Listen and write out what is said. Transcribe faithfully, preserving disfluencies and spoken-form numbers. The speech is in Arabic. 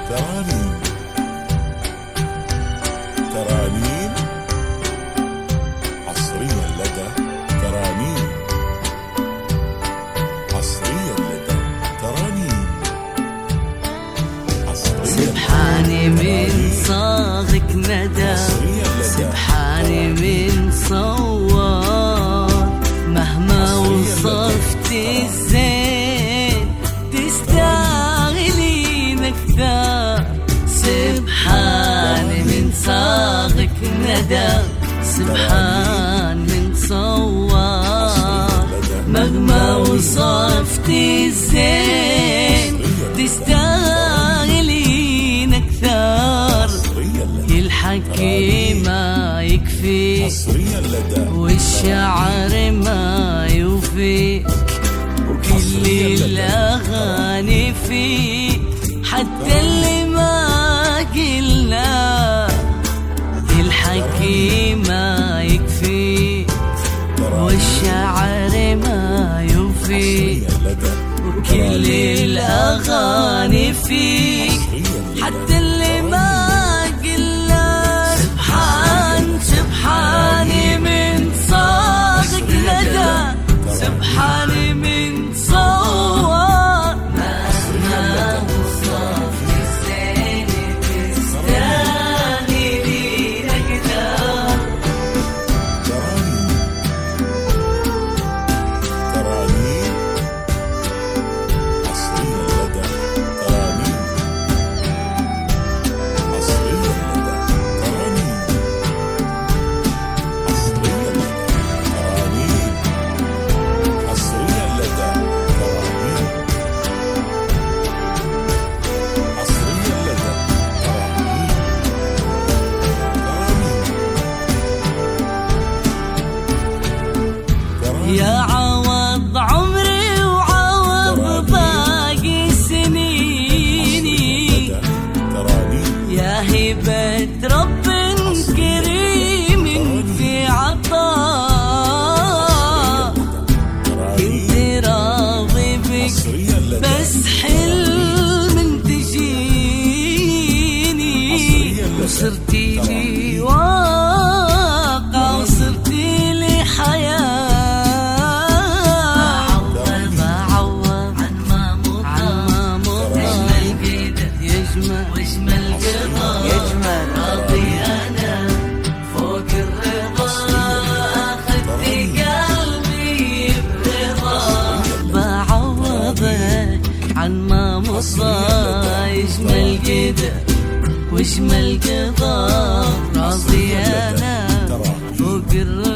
ترانيم ترانيم حصريا لدى ترانيم حصريا لدى ترانيم سبحاني من صاغك ندى، سبحاني من صوار، مهما وصفت الزين تستاهلين أكثر. سبحاني من صاغك ندى، سبحان من صوار، مهما وصفت الزين تستاهلين أكثر. الحكي ما يكفي والشعر ما يوفيك، وكل الأغاني فيك حتى اللي ما قلنا. الحكي ما يكفي والشعر ما يوفيك، وكل الأغاني فيك حتى اللي ما قلنا. سبحان سبحاني من صاغك ندى، سبحاني من صوار، مهما وصف الزين تستاهلين أكثر. ترانيم حصريا لدى ترانيم حصريا لدى ترانيم حصريا لدى ترانيم حصريا لدى ترانيم حصريا لدى ترانيم. يا عوض عمري وعوض باقي سنيني، يا هبة رب كريم في عطاء. كنت راضي بك بس حلم تجيني، وصرتي لي واقع وصرتي لي حياة. عن ما مضى يجمل كده ويجمل قضاء، راضي أنا فوق الرضا.